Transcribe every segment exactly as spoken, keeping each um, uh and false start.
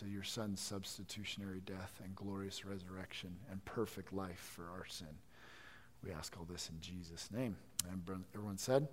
to your Son's substitutionary death and glorious resurrection and perfect life for our sin. We ask all this in Jesus' name. And everyone said?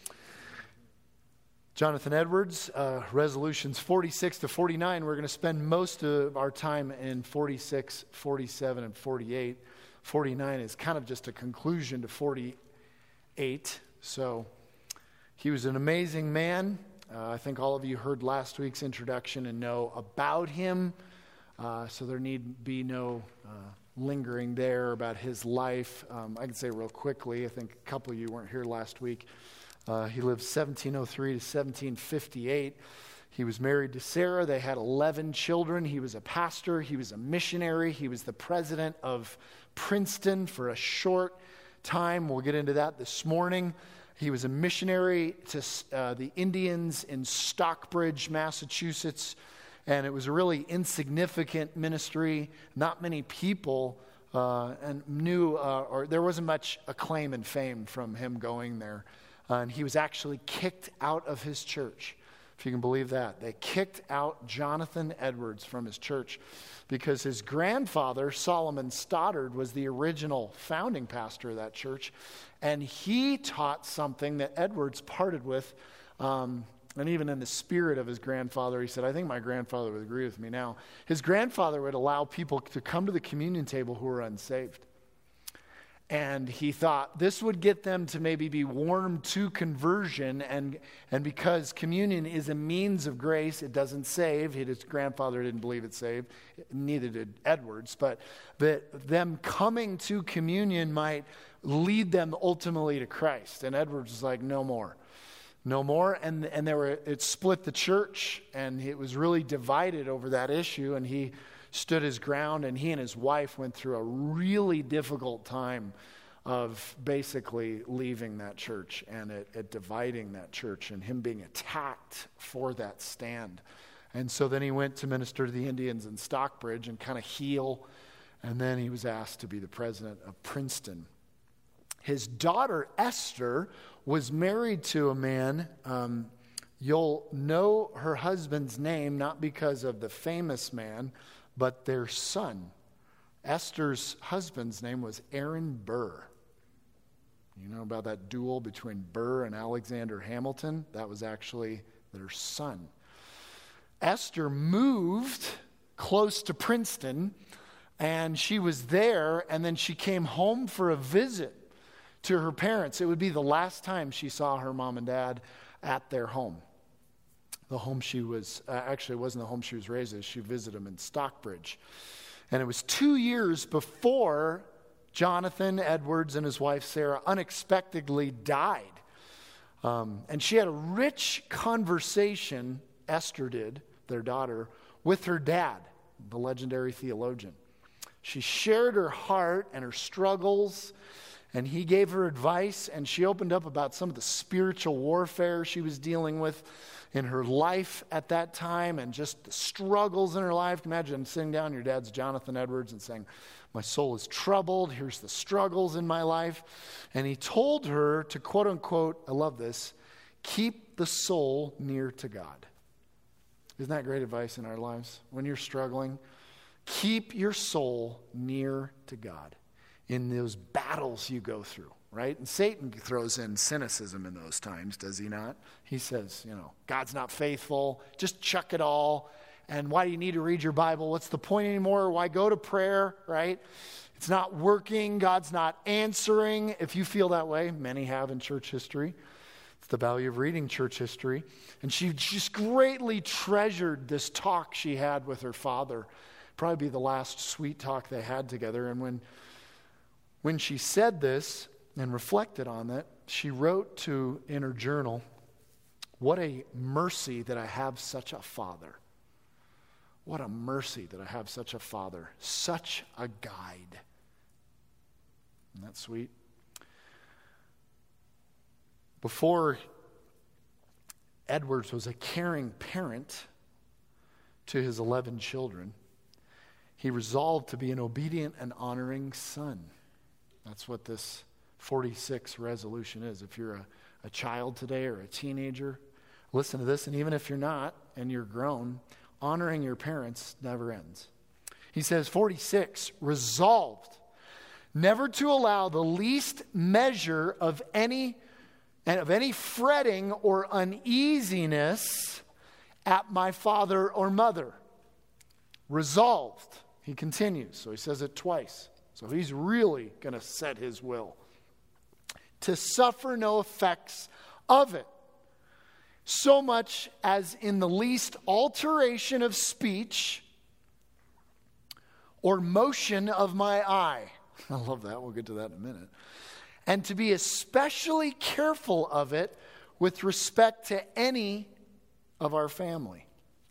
Jonathan Edwards, uh, resolutions forty-six to forty-nine. We're going to spend most of our time in forty-six, forty-seven, and forty-eight. forty-nine is kind of just a conclusion to forty-eight. So he was an amazing man. Uh, I think all of you heard last week's introduction and know about him. Uh, so there need be no uh, lingering there about his life. Um, I can say real quickly, I think a couple of you weren't here last week. Uh, he lived seventeen oh three to seventeen fifty-eight. He was married to Sarah. They had eleven children. He was a pastor. He was a missionary. He was the president of Princeton for a short time. We'll get into that this morning. He was a missionary to uh, the Indians in Stockbridge, Massachusetts, and it was a really insignificant ministry. Not many people uh, and knew, uh, or there wasn't much acclaim and fame from him going there. Uh, and he was actually kicked out of his church, if you can believe that. They kicked out Jonathan Edwards from his church because his grandfather, Solomon Stoddard, was the original founding pastor of that church. And he taught something that Edwards parted with. Um, and even in the spirit of his grandfather, he said, I think my grandfather would agree with me now. His grandfather would allow people to come to the communion table who were unsaved. And he thought this would get them to maybe be warm to conversion. And, and because communion is a means of grace, it doesn't save. His grandfather didn't believe it saved. Neither did Edwards. But that them coming to communion might lead them ultimately to Christ. And Edwards was like, no more. No more. And, and there were, it split the church. And it was really divided over that issue. And he stood his ground, and he and his wife went through a really difficult time of basically leaving that church and it, it dividing that church and him being attacked for that stand. And so then he went to minister to the Indians in Stockbridge and kind of heal, and then he was asked to be the president of Princeton. His daughter, Esther, was married to a man. Um, you'll know her husband's name, not because of the famous man, but their son. Esther's husband's name was Aaron Burr. You know about that duel between Burr and Alexander Hamilton? That was actually their son. Esther moved close to Princeton, and she was there, and then she came home for a visit to her parents. It would be the last time she saw her mom and dad at their home. The home she was, uh, actually it wasn't the home she was raised in. She visited them in Stockbridge. And it was two years before Jonathan Edwards and his wife Sarah unexpectedly died. Um, and she had a rich conversation, Esther did, their daughter, with her dad, the legendary theologian. She shared her heart and her struggles, and he gave her advice, and she opened up about some of the spiritual warfare she was dealing with in her life at that time and just the struggles in her life. Imagine sitting down, your dad's Jonathan Edwards, and saying, my soul is troubled. Here's the struggles in my life. And he told her to, quote unquote, I love this, keep the soul near to God. Isn't that great advice in our lives? When you're struggling, keep your soul near to God in those battles you go through. Right? And Satan throws in cynicism in those times, does he not? He says, you know, God's not faithful. Just chuck it all. And why do you need to read your Bible? What's the point anymore? Why go to prayer, right? It's not working. God's not answering. If you feel that way, many have in church history. It's the value of reading church history. And she just greatly treasured this talk she had with her father. Probably be the last sweet talk they had together. And when, when she said this, and reflected on that, she wrote to in her journal, what a mercy that I have such a father. What a mercy that I have such a father, such a guide. Isn't that sweet? Before Edwards was a caring parent to his eleven children, he resolved to be an obedient and honoring son. That's what this forty-six resolution is. If you're a, a child today or a teenager, listen to this. And even if you're not and you're grown, Honoring your parents never ends. He says, forty-six, resolved never to allow the least measure of any of any fretting or uneasiness at my father or mother. Resolved. He continues. So he says it twice. So he's really going to set his will. To suffer no effects of it, so much as in the least alteration of speech or motion of my eye. I love that. We'll get to that in a minute. And to be especially careful of it with respect to any of our family.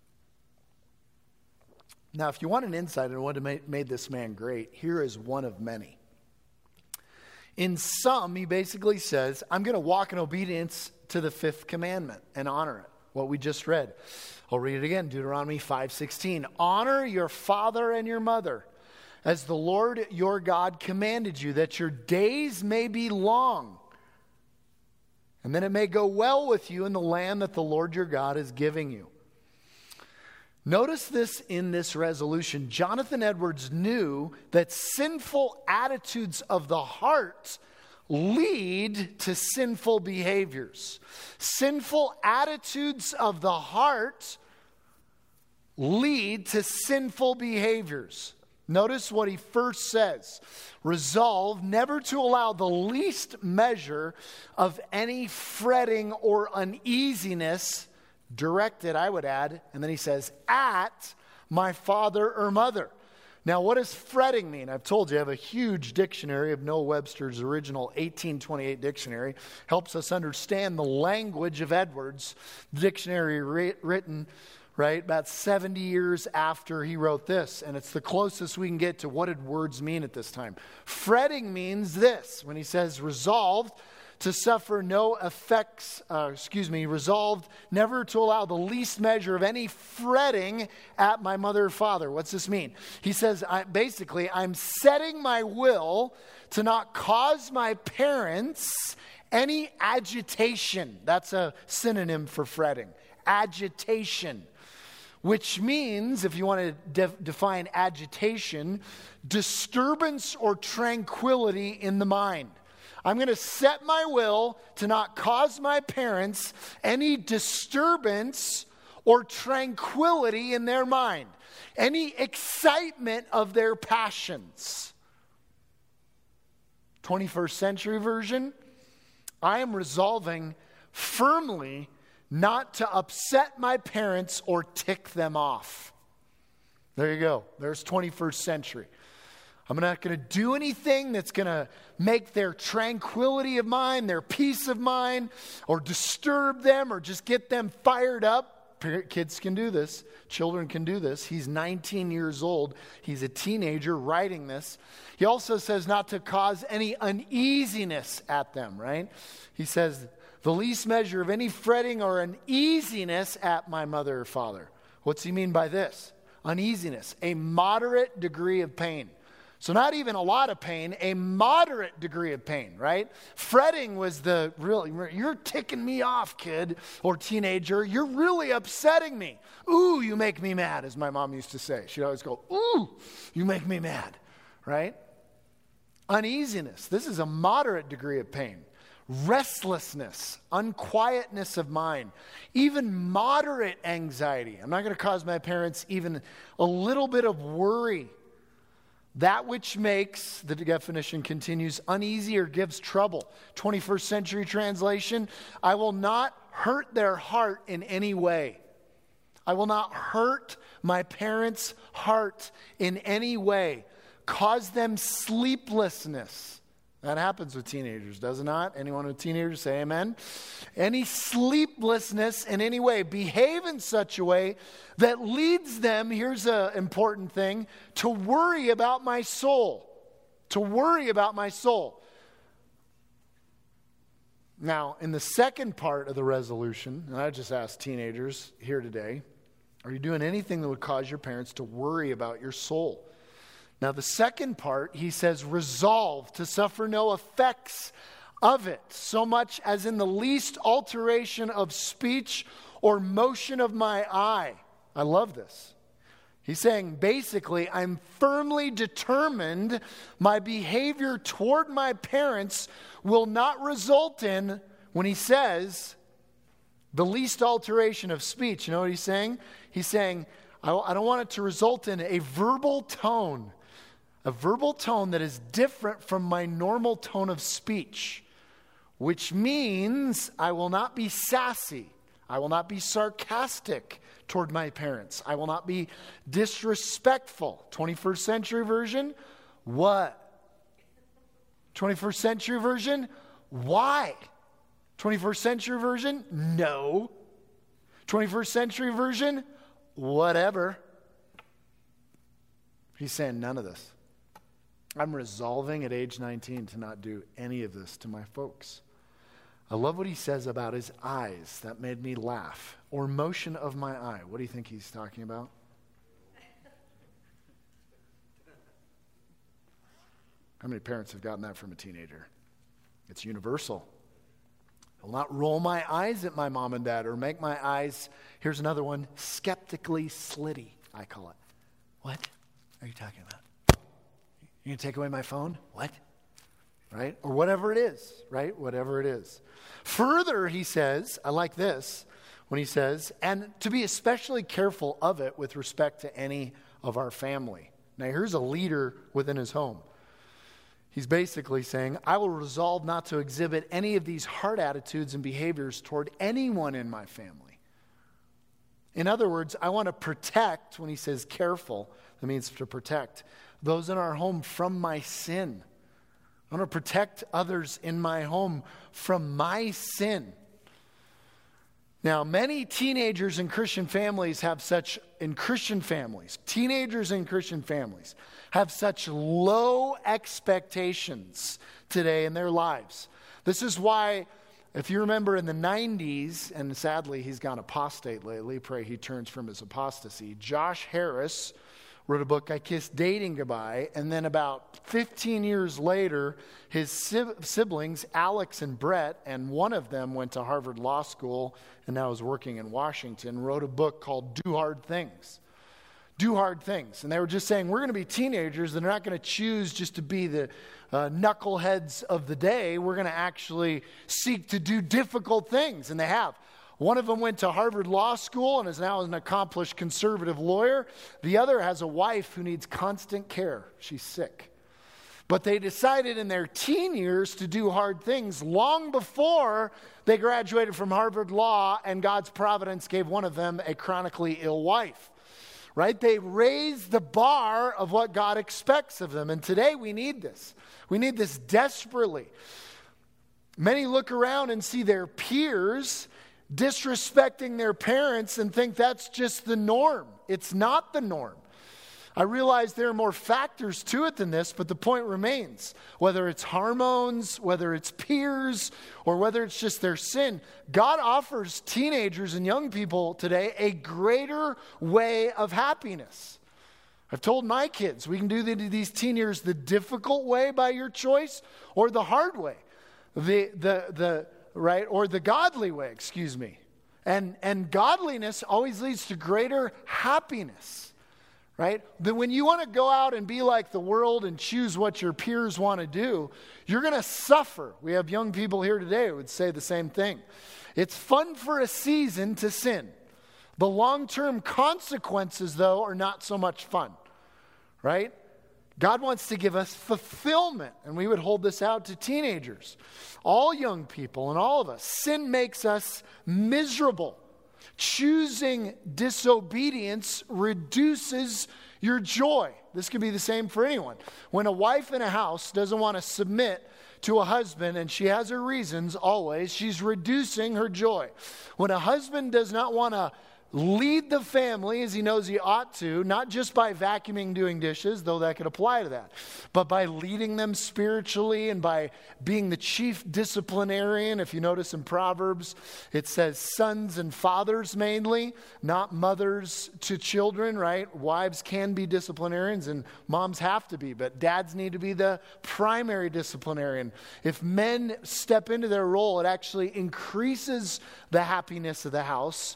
Now, if you want an insight on what made this man great, here is one of many. In sum, he basically says, I'm going to walk in obedience to the fifth commandment and honor it, what we just read. I'll read it again, Deuteronomy five sixteen. Honor your father and your mother, as the Lord your God commanded you, that your days may be long, and then it may go well with you in the land that the Lord your God is giving you. Notice this in this resolution. Jonathan Edwards knew that sinful attitudes of the heart lead to sinful behaviors. Sinful attitudes of the heart lead to sinful behaviors. Notice what he first says. Resolve never to allow the least measure of any fretting or uneasiness directed, I would add, and then he says, at my father or mother. Now, what does fretting mean? I've told you I have a huge dictionary of Noah Webster's original eighteen twenty-eight dictionary. Helps us understand the language of Edwards. The dictionary ri- written, right, about seventy years after he wrote this. And it's the closest we can get to what did words mean at this time. Fretting means this. When he says resolved, to suffer no effects, uh, excuse me, resolved never to allow the least measure of any fretting at my mother or father. What's this mean? He says, I, basically, I'm setting my will to not cause my parents any agitation. That's a synonym for fretting. Agitation. Which means, if you want to de- define agitation, disturbance or tranquility in the mind. I'm going to set my will to not cause my parents any disturbance or tranquility in their mind, any excitement of their passions. twenty-first century version, I am resolving firmly not to upset my parents or tick them off. There you go. There's twenty-first century. I'm not going to do anything that's going to make their tranquility of mind, their peace of mind, or disturb them or just get them fired up. Kids can do this. Children can do this. He's nineteen years old. He's a teenager writing this. He also says not to cause any uneasiness at them, right? He says, the least measure of any fretting or uneasiness at my mother or father. What's he mean by this? Uneasiness, a moderate degree of pain. So not even a lot of pain, a moderate degree of pain, right? Fretting was the really, you're ticking me off, kid or teenager. You're really upsetting me. Ooh, you make me mad, as my mom used to say. She'd always go, ooh, you make me mad, right? Uneasiness. This is a moderate degree of pain. Restlessness, unquietness of mind, even moderate anxiety. I'm not going to cause my parents even a little bit of worry. That which makes, the definition continues, uneasy or gives trouble. twenty-first century translation, I will not hurt their heart in any way. I will not hurt my parents' heart in any way. Cause them sleeplessness. That happens with teenagers, does it not? Anyone with teenagers, say amen. Any sleeplessness in any way. Behave in such a way that leads them, here's an important thing, to worry about my soul. To worry about my soul. Now, in the second part of the resolution, and I just asked teenagers here today, are you doing anything that would cause your parents to worry about your soul? Now, the second part, he says, resolve to suffer no effects of it, so much as in the least alteration of speech or motion of my eye. I love this. He's saying, basically, I'm firmly determined my behavior toward my parents will not result in, when he says, the least alteration of speech. You know what he's saying? He's saying, I, I don't want it to result in a verbal tone, a verbal tone that is different from my normal tone of speech, which means I will not be sassy. I will not be sarcastic toward my parents. I will not be disrespectful. twenty-first century version, what? twenty-first century version, why? twenty-first century version, no. twenty-first century version, whatever. He's saying none of this. I'm resolving at age nineteen to not do any of this to my folks. I love what he says about his eyes. That made me laugh. Or motion of my eye. What do you think he's talking about? How many parents have gotten that from a teenager? It's universal. I will not roll my eyes at my mom and dad or make my eyes, here's another one, skeptically slitty, I call it. What are you talking about? You going to take away my phone? What? Right? Or whatever it is, right? Whatever it is. Further, he says, I like this, when he says, and to be especially careful of it with respect to any of our family. Now, here's a leader within his home. He's basically saying, I will resolve not to exhibit any of these hard attitudes and behaviors toward anyone in my family. In other words, I want to protect, when he says careful, that means to protect those in our home from my sin. I want to protect others in my home from my sin. Now, many teenagers in Christian families have such, in Christian families, teenagers in Christian families have such low expectations today in their lives. This is why, if you remember in the nineties, and sadly he's gone apostate lately, pray he turns from his apostasy, Josh Harris wrote a book, I Kissed Dating Goodbye, and then about fifteen years later, his siblings, Alex and Brett, and one of them went to Harvard Law School and now is working in Washington, wrote a book called Do Hard Things. Do hard things. And they were just saying, we're going to be teenagers and they're not going to choose just to be the uh, knuckleheads of the day. We're going to actually seek to do difficult things, and they have. One of them went to Harvard Law School and is now an accomplished conservative lawyer. The other has a wife who needs constant care. She's sick. But they decided in their teen years to do hard things long before they graduated from Harvard Law, and God's providence gave one of them a chronically ill wife. Right? They raised the bar of what God expects of them. And today we need this. We need this desperately. Many look around and see their peers disrespecting their parents and think that's just the norm. It's not the norm. I realize there are more factors to it than this, but the point remains. Whether it's hormones, whether it's peers, or whether it's just their sin, God offers teenagers and young people today a greater way of happiness. I've told my kids, we can do the, these teen years the difficult way by your choice or the hard way. The, the, the, right? Or the godly way, excuse me. And, and godliness always leads to greater happiness, right? But when you want to go out and be like the world and choose what your peers want to do, you're going to suffer. We have young people here today who would say the same thing. It's fun for a season to sin. The long-term consequences, though, are not so much fun, right? God wants to give us fulfillment, and we would hold this out to teenagers, all young people and all of us. Sin makes us miserable. Choosing disobedience reduces your joy. This can be the same for anyone. When a wife in a house doesn't want to submit to a husband, and she has her reasons always, she's reducing her joy. When a husband does not want to lead the family as he knows he ought to, not just by vacuuming, doing dishes, though that could apply to that, but by leading them spiritually and by being the chief disciplinarian. If you notice in Proverbs, it says sons and fathers mainly, not mothers to children, right? Wives can be disciplinarians and moms have to be, but dads need to be the primary disciplinarian. If men step into their role, it actually increases the happiness of the house.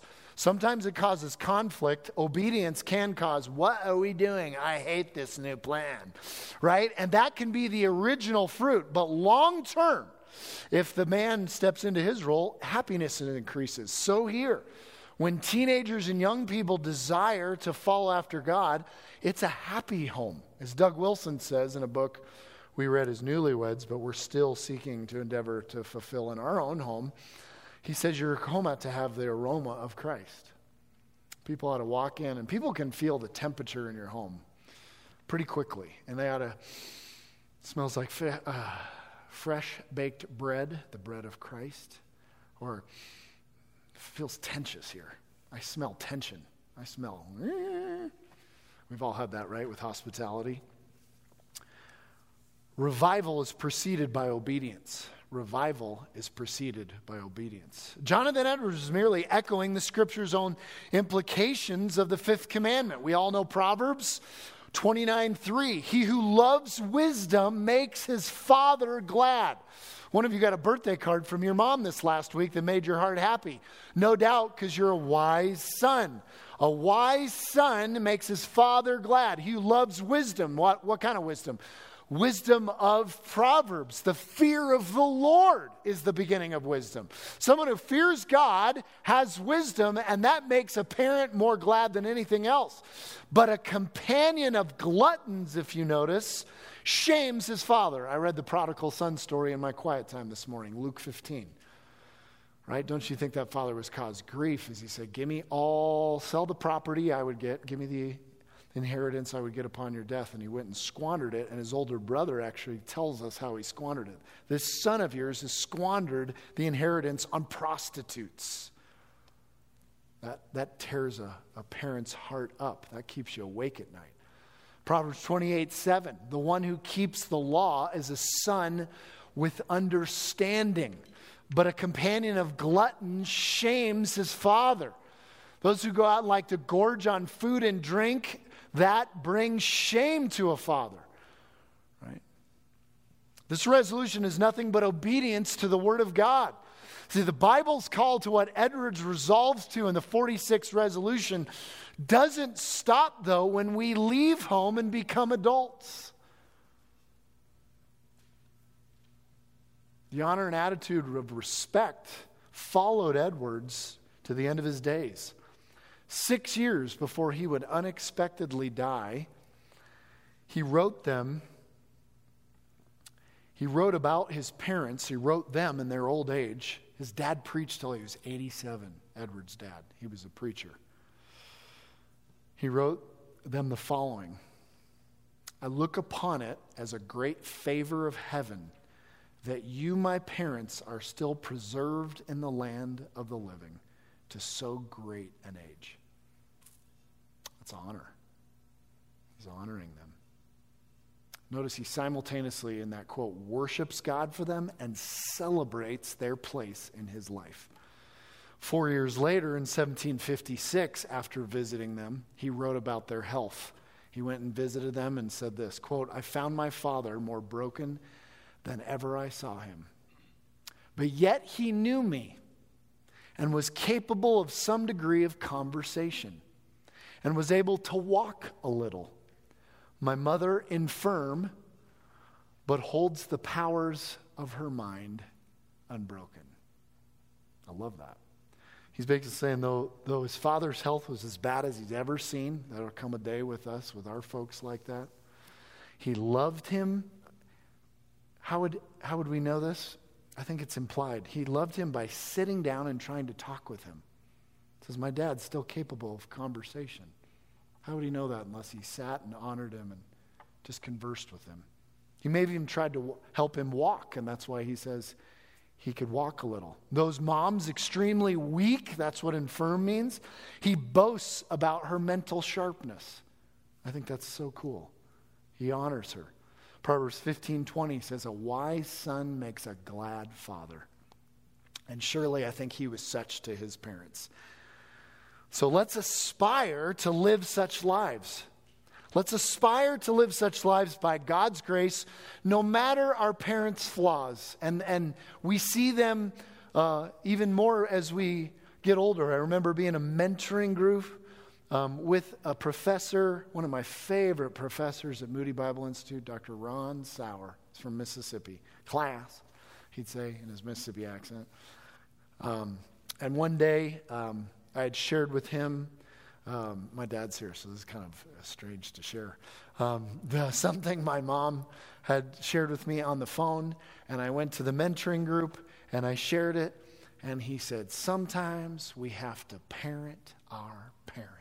Sometimes it causes conflict. Obedience can cause, what are we doing? I hate this new plan, right? And that can be the original fruit. But long term, if the man steps into his role, happiness increases. So here, when teenagers and young people desire to follow after God, it's a happy home. As Doug Wilson says in a book we read as Newlyweds, but we're still seeking to endeavor to fulfill in our own home, he says your home ought to have the aroma of Christ. People ought to walk in, and people can feel the temperature in your home pretty quickly. And they ought to, it smells like fe- uh, fresh baked bread, the bread of Christ. Or it feels tensious here. I smell tension. I smell, eh. We've all had that, right, with hospitality. Revival is preceded by obedience. Revival is preceded by obedience. Jonathan Edwards is merely echoing the Scripture's own implications of the fifth commandment. We all know Proverbs twenty-nine three. He who loves wisdom makes his father glad. One of you got a birthday card from your mom this last week that made your heart happy. No doubt, because you're a wise son. A wise son makes his father glad. He who loves wisdom. What, what kind of wisdom? Wisdom of Proverbs. The fear of the Lord is the beginning of wisdom. Someone who fears God has wisdom, and that makes a parent more glad than anything else. But a companion of gluttons, if you notice, shames his father. I read the prodigal son story in my quiet time this morning, Luke fifteen. Right? Don't you think that father was caused grief as he said, give me all, sell the property I would get, give me the inheritance I would get upon your death. And he went and squandered it. And his older brother actually tells us how he squandered it. This son of yours has squandered the inheritance on prostitutes. That, that tears a, a parent's heart up. That keeps you awake at night. Proverbs twenty-eight seven. The one who keeps the law is a son with understanding. But a companion of gluttons shames his father. Those who go out and like to gorge on food and drink, that brings shame to a father. Right? This resolution is nothing but obedience to the Word of God. See, the Bible's call to what Edwards resolves to in the forty-sixth resolution doesn't stop, though, when we leave home and become adults. The honor and attitude of respect followed Edwards to the end of his days. Six years before he would unexpectedly die, he wrote them, he wrote about his parents, he wrote them in their old age. His dad preached till he was eighty-seven, Edward's dad. He was a preacher. He wrote them the following: I look upon it as a great favor of heaven that you, my parents, are still preserved in the land of the living to so great an age. That's honor. He's honoring them. Notice he simultaneously, in that quote, worships God for them and celebrates their place in his life. Four years later, in seventeen fifty-six, after visiting them, he wrote about their health. He went and visited them and said this, quote, I found my father more broken than ever I saw him. But yet he knew me and was capable of some degree of conversation and was able to walk a little. My mother infirm, but holds the powers of her mind unbroken. I love that. He's basically saying, though, though his father's health was as bad as he's ever seen, that'll come a day with us, with our folks like that. He loved him. How would, how would we know this? I think it's implied. He loved him by sitting down and trying to talk with him. It says, my dad's still capable of conversation. How would he know that unless he sat and honored him and just conversed with him? He may have even tried to w- help him walk, and that's why he says he could walk a little. Those moms, extremely weak, that's what infirm means. He boasts about her mental sharpness. I think that's so cool. He honors her. Proverbs fifteen twenty says, a wise son makes a glad father. And surely I think he was such to his parents. So let's aspire to live such lives. Let's aspire to live such lives by God's grace, no matter our parents' flaws. And, and we see them uh, even more as we get older, I remember being a mentoring group um, with a professor, one of my favorite professors at Moody Bible Institute, Doctor Ron Sauer. He's from Mississippi. Class, he'd say in his Mississippi accent. Um, and one day, um, I had shared with him, um, my dad's here, so this is kind of strange to share, um, the, something my mom had shared with me on the phone, and I went to the mentoring group, and I shared it, and he said, sometimes we have to parent our parents.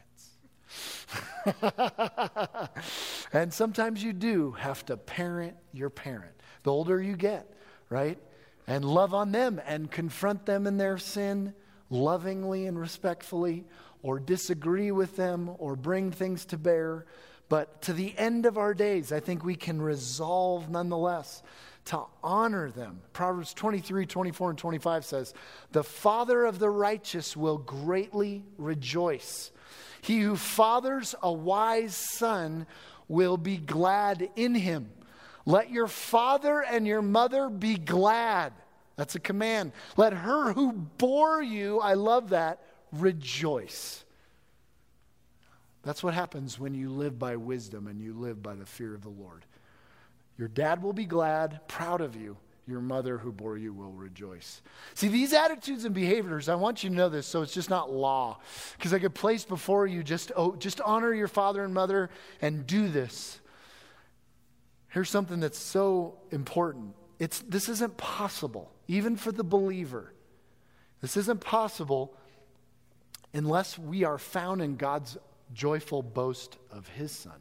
And sometimes you do have to parent your parent. The older you get, right? And love on them and confront them in their sin lovingly and respectfully, or disagree with them or bring things to bear. But to the end of our days, I think we can resolve nonetheless to honor them. Proverbs twenty-three, twenty-four, and twenty-five says, the father of the righteous will greatly rejoice. He who fathers a wise son will be glad in him. Let your father and your mother be glad. That's a command. Let her who bore you, I love that, rejoice. That's what happens when you live by wisdom and you live by the fear of the Lord. Your dad will be glad, proud of you. Your mother who bore you will rejoice. See, these attitudes and behaviors, I want you to know this so it's just not law. Because I could place before you, just, oh, just honor your father and mother and do this. Here's something that's so important. It's, this isn't possible, even for the believer. This isn't possible unless we are found in God's joyful boast of his son.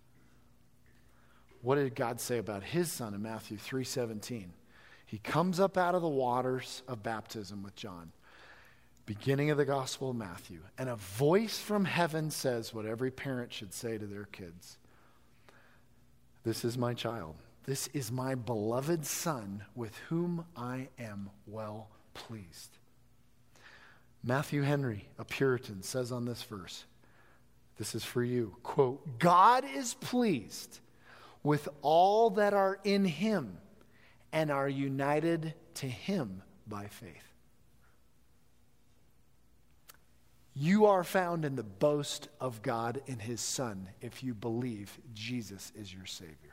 What did God say about his son in Matthew three seventeen? He comes up out of the waters of baptism with John, beginning of the Gospel of Matthew, and a voice from heaven says what every parent should say to their kids. This is my child. This is my beloved son with whom I am well pleased. Matthew Henry, a Puritan, says on this verse, this is for you, quote, God is pleased with all that are in him and are united to him by faith. You are found in the boast of God in his Son if you believe Jesus is your Savior.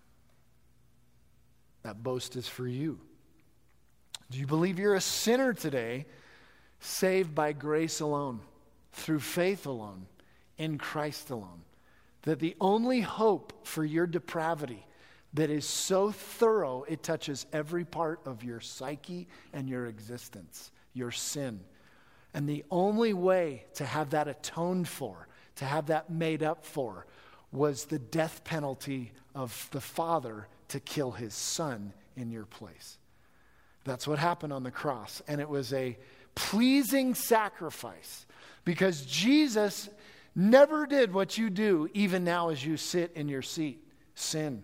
That boast is for you. Do you believe you're a sinner today, saved by grace alone, through faith alone, in Christ alone? That the only hope for your depravity that is so thorough, it touches every part of your psyche and your existence, your sin. And the only way to have that atoned for, to have that made up for, was the death penalty of the Father to kill his Son in your place. That's what happened on the cross. And it was a pleasing sacrifice because Jesus never did what you do even now as you sit in your seat. Sin.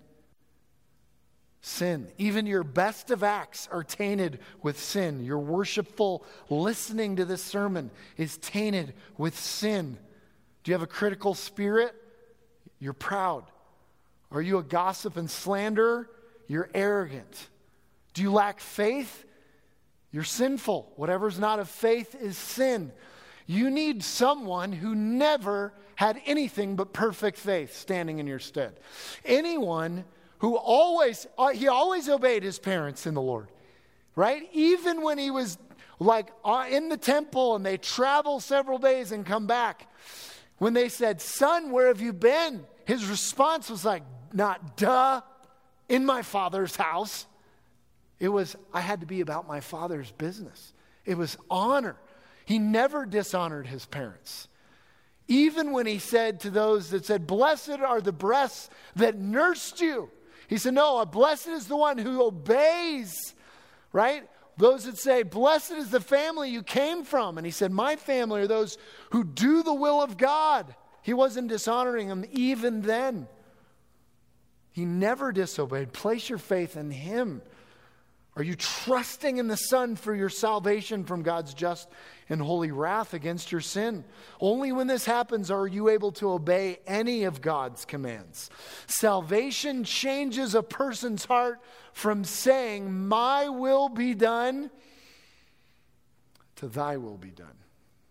Sin. Even your best of acts are tainted with sin. Your worshipful listening to this sermon is tainted with sin. Do you have a critical spirit? You're proud. Are you a gossip and slanderer? You're arrogant. Do you lack faith? You're sinful. Whatever's not of faith is sin. You need someone who never had anything but perfect faith standing in your stead. Anyone who always, uh, he always obeyed his parents in the Lord, right? Even when he was like uh, in the temple and they travel several days and come back. When they said, son, where have you been? His response was like, not duh, in my Father's house. It was, I had to be about my Father's business. It was honor. He never dishonored his parents. Even when he said to those that said, blessed are the breasts that nursed you. He said, no, blessed is the one who obeys, right? Those that say, blessed is the family you came from. And he said, my family are those who do the will of God. He wasn't dishonoring them even then. He never disobeyed. Place your faith in him. Are you trusting in the Son for your salvation from God's just and holy wrath against your sin? Only when this happens are you able to obey any of God's commands. Salvation changes a person's heart from saying, my will be done, to thy will be done.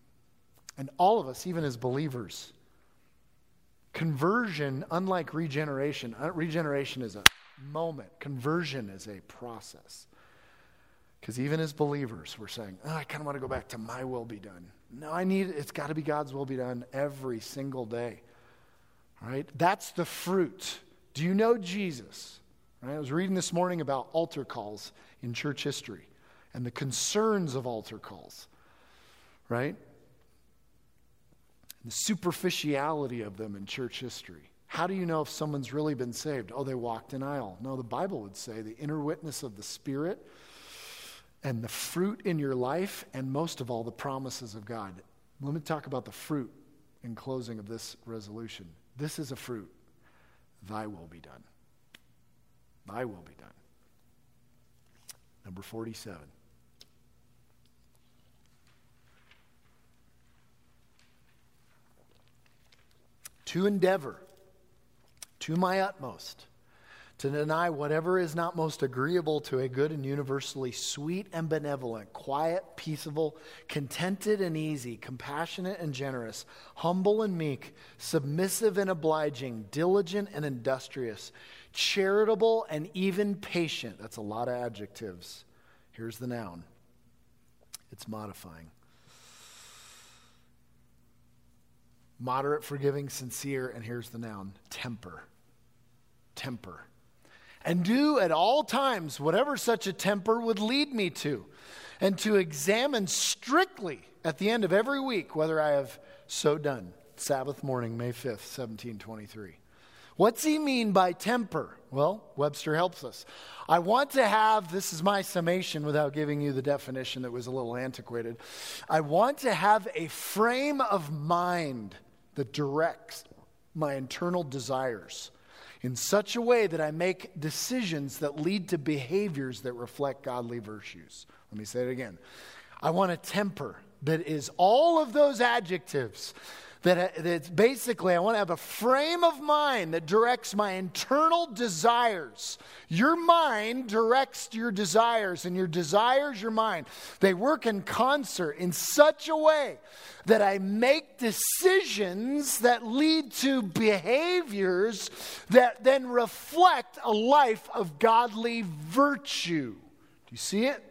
And all of us, even as believers, conversion, unlike regeneration, uh, regeneration is a moment. Conversion is a process. Because even as believers, we're saying, oh, I kind of want to go back to my will be done. No, I need, it's got to be God's will be done every single day. All right? That's the fruit. Do you know Jesus? Right? I was reading this morning about altar calls in church history and the concerns of altar calls. Right? The superficiality of them in church history. How do you know if someone's really been saved? Oh, they walked an aisle. No, the Bible would say the inner witness of the Spirit and the fruit in your life, and most of all, the promises of God. Let me talk about the fruit in closing of this resolution. This is a fruit. Thy will be done. Thy will be done. Number forty-seven. To endeavor, to my utmost, to deny whatever is not most agreeable to a good and universally sweet and benevolent, quiet, peaceable, contented and easy, compassionate and generous, humble and meek, submissive and obliging, diligent and industrious, charitable and even patient. That's a lot of adjectives. Here's the noun. It's modifying. Moderate, forgiving, sincere, and here's the noun, temper. Temper. And do at all times whatever such a temper would lead me to, and to examine strictly at the end of every week whether I have so done. Sabbath morning, May fifth, seventeen twenty-three. What's he mean by temper? Well, Webster helps us. I want to have, this is my summation without giving you the definition that was a little antiquated. I want to have a frame of mind that directs my internal desires in such a way that I make decisions that lead to behaviors that reflect godly virtues. Let me say it again. I want a temper that is all of those adjectives. That it's basically, I want to have a frame of mind that directs my internal desires. Your mind directs your desires, and your desires your mind. They work in concert in such a way that I make decisions that lead to behaviors that then reflect a life of godly virtue. Do you see it?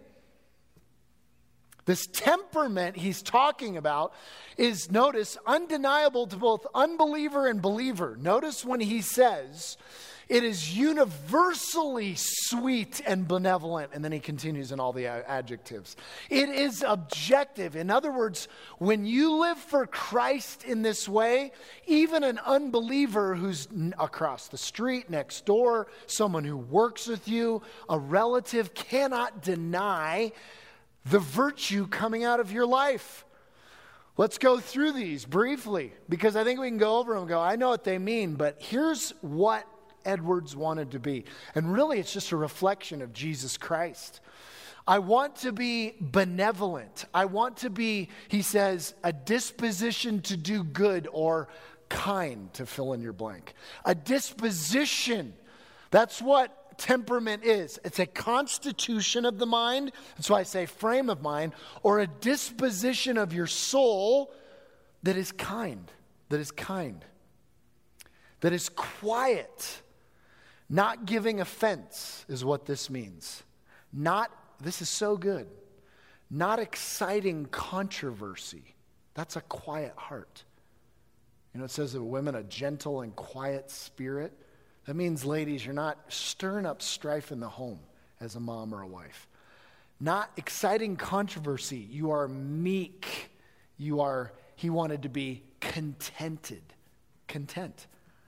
This temperament he's talking about is, notice, undeniable to both unbeliever and believer. Notice when he says, it is universally sweet and benevolent, and then he continues in all the adjectives. It is objective. In other words, when you live for Christ in this way, even an unbeliever who's across the street, next door, someone who works with you, a relative, cannot deny the virtue coming out of your life. Let's go through these briefly, because I think we can go over them and go, I know what they mean, but here's what Edwards wanted to be. And really, it's just a reflection of Jesus Christ. I want to be benevolent. I want to be, he says, a disposition to do good, or kind, to fill in your blank. A disposition. That's what temperament is. It's a constitution of the mind. That's why I say frame of mind, or a disposition of your soul that is kind, that is kind, that is quiet, not giving offense is what this means. Not, this is so good, not exciting controversy. That's a quiet heart. You know, it says of women, a gentle and quiet spirit. That means, ladies, you're not stirring up strife in the home as a mom or a wife. Not exciting controversy. You are meek. You are, he wanted to be contented. Content.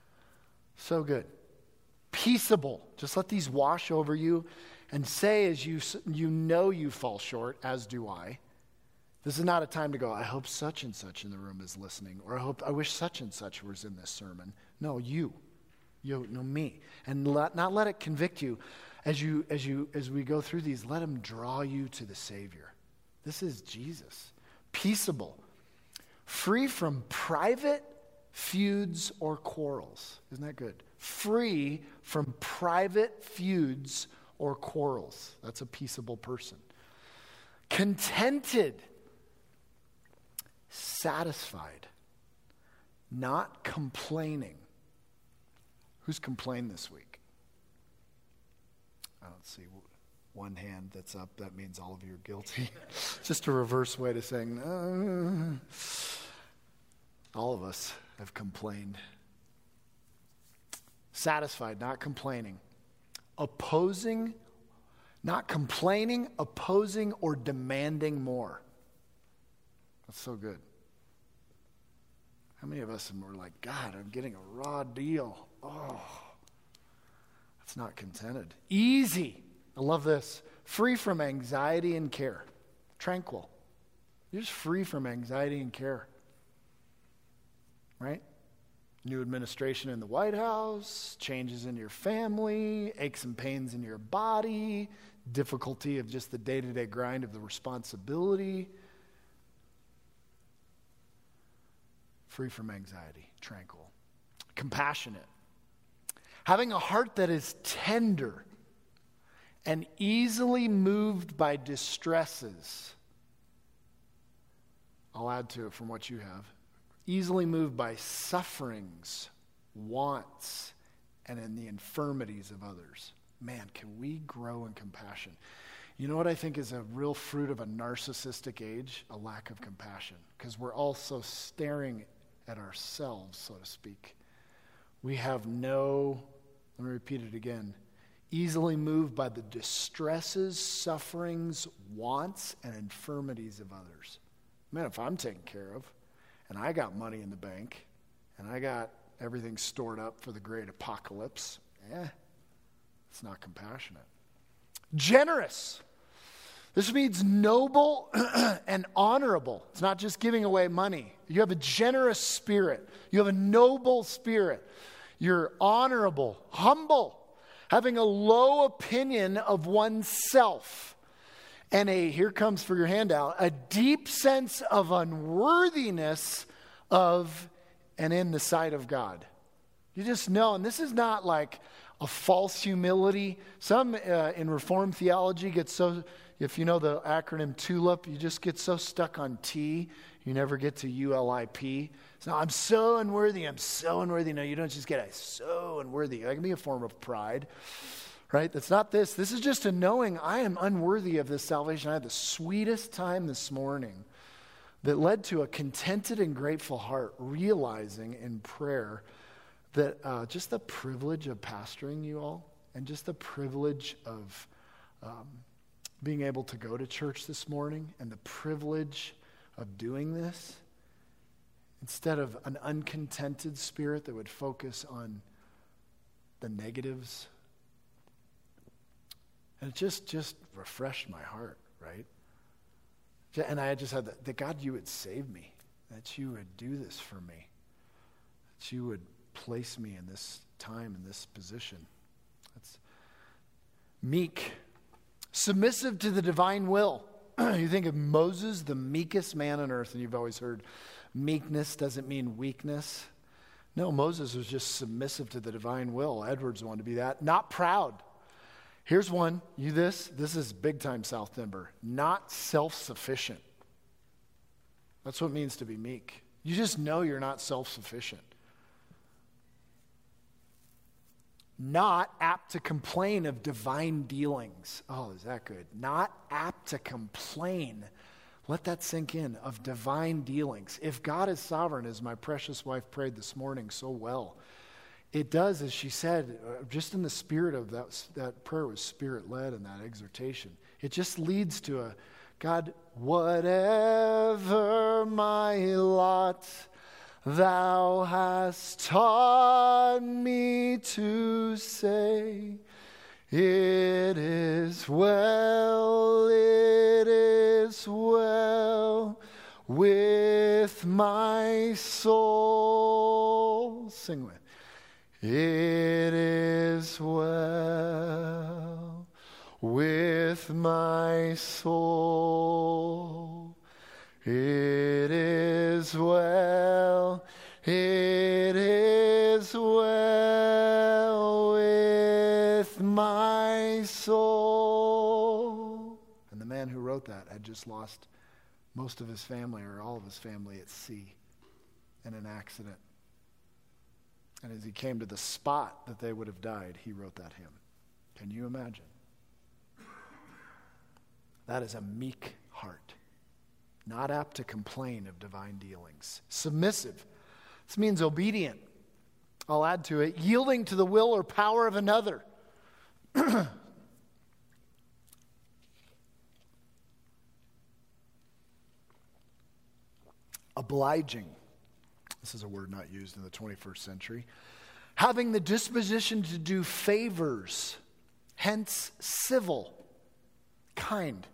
So good. Peaceable. Just let these wash over you and say as you, you know you fall short, as do I. This is not a time to go, I hope such and such in the room is listening, or I hope, I wish such and such was in this sermon. No, you. You know, me. And let, not let it convict you as you as you as we go through these. Let him draw you to the Savior. This is Jesus. Peaceable. Free from private feuds or quarrels. Isn't that good? Free from private feuds or quarrels. That's a peaceable person. Contented. satisfied, not complaining. Who's complained this week? I don't see one hand that's up. That means all of you are guilty. Just a reverse way to saying, uh, all of us have complained. Satisfied, not complaining. Opposing, not complaining, opposing, or demanding more. That's so good. How many of us are like, God, I'm getting a raw deal. Oh, that's not contented. Easy. I love this. Free from anxiety and care. Tranquil. You're just free from anxiety and care. Right? New administration in the White House, changes in your family, aches and pains in your body, difficulty of just the day-to-day grind of the responsibility. Free from anxiety, tranquil. Compassionate. Having a heart that is tender and easily moved by distresses. I'll add to it from what you have. Easily moved by sufferings, wants, and in the infirmities of others. Man, can we grow in compassion? You know what I think is a real fruit of a narcissistic age? A lack of compassion. Because we're also staring at ourselves, so to speak. We have no, let me repeat it again, easily moved by the distresses, sufferings, wants, and infirmities of others. Man, if I'm taken care of, and I got money in the bank, and I got everything stored up for the great apocalypse, eh, it's not compassionate. Generous. This means noble and honorable. It's not just giving away money. You have a generous spirit. You have a noble spirit. You're honorable, humble, having a low opinion of oneself. And a, here comes for your handout, a deep sense of unworthiness of and in the sight of God. You just know, and this is not like a false humility. Some uh, in Reformed theology get so, if you know the acronym TULIP, you just get so stuck on T, you never get to U L I P. So I'm so unworthy, I'm so unworthy. No, you don't just get it, so unworthy. That can be a form of pride. Right? That's not this. This is just a knowing I am unworthy of this salvation. I had the sweetest time this morning that led to a contented and grateful heart, realizing in prayer that uh, just the privilege of pastoring you all and just the privilege of um, being able to go to church this morning and the privilege of doing this instead of an uncontented spirit that would focus on the negatives. And it just, just refreshed my heart, right? And I just had that, that God, you would save me, that you would do this for me, that you would place me in this time, in this position. That's meek, submissive to the divine will. You think of Moses, the meekest man on earth, and you've always heard meekness doesn't mean weakness. No, Moses was just submissive to the divine will. Edwards wanted to be that. Not proud. Here's one. You this. This is big time South Denver. Not self-sufficient. That's what it means to be meek. You just know you're not self-sufficient. Not apt to complain of divine dealings. Oh, is that good? Not apt to complain. Let that sink in, of divine dealings. If God is sovereign, as my precious wife prayed this morning so well, it does, as she said, uh, just in the spirit of that, that prayer was spirit-led and that exhortation. It just leads to a, God, whatever my lot, thou hast taught me to say, it is well, it is well with my soul. Sing with. It is well with my soul. It is well, it is well with my soul. And the man who wrote that had just lost most of his family or all of his family at sea in an accident. And as he came to the spot that they would have died, he wrote that hymn. Can you imagine? That is a meek heart, not apt to complain of divine dealings. Submissive. This means obedient. I'll add to it, yielding to the will or power of another. Obliging. This is a word not used in the twenty-first century. Having the disposition to do favors, hence civil, kind.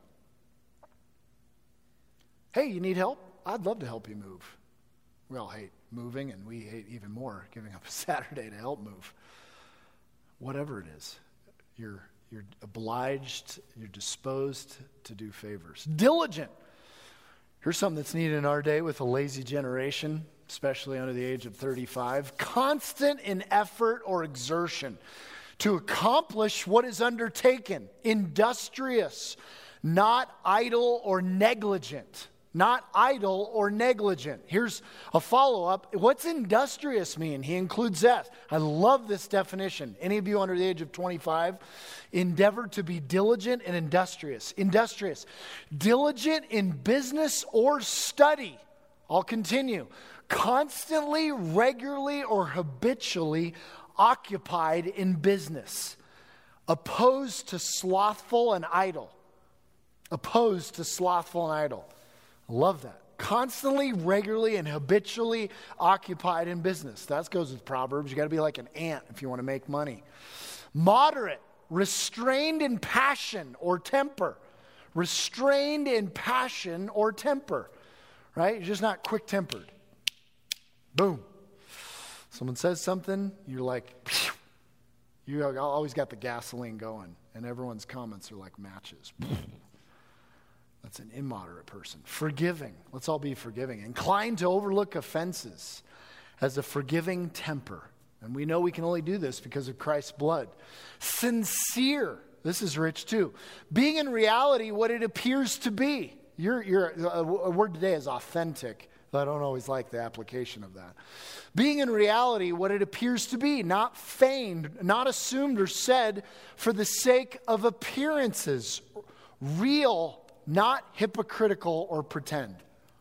Hey, you need help? I'd love to help you move. We all hate moving, and we hate even more giving up a Saturday to help move. Whatever it is, you're, you're obliged, you're disposed to do favors. Diligent. Here's something that's needed in our day with a lazy generation, especially under the age of thirty-five. Constant in effort or exertion to accomplish what is undertaken. Industrious, not idle or negligent. Not idle or negligent. Here's a follow-up. What's industrious mean? He includes that. I love this definition. Any of you under the age of twenty-five, endeavor to be diligent and industrious. Industrious. Diligent in business or study. I'll continue. Constantly, regularly, or habitually occupied in business. Opposed to slothful and idle. Opposed to slothful and idle. Love that. Constantly, regularly, and habitually occupied in business. That goes with Proverbs. You got to be like an ant if you want to make money. Moderate, restrained in passion or temper. Restrained in passion or temper. Right? You're just not quick-tempered. Boom. Someone says something, you're like, phew. You always got the gasoline going, and everyone's comments are like matches. That's an immoderate person. Forgiving. Let's all be forgiving. Inclined to overlook offenses. Has a forgiving temper. And we know we can only do this because of Christ's blood. Sincere. This is rich too. Being in reality what it appears to be. You're, you're, a word today is authentic. I don't always like the application of that. Being in reality what it appears to be. Not feigned, not assumed or said for the sake of appearances. Real, not hypocritical or pretend.